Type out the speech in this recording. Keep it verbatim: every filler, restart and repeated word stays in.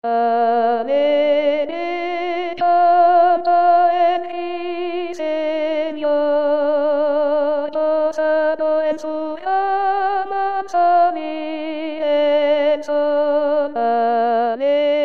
Amene Papa et Señor, posado en su llama, sami et son. Amén.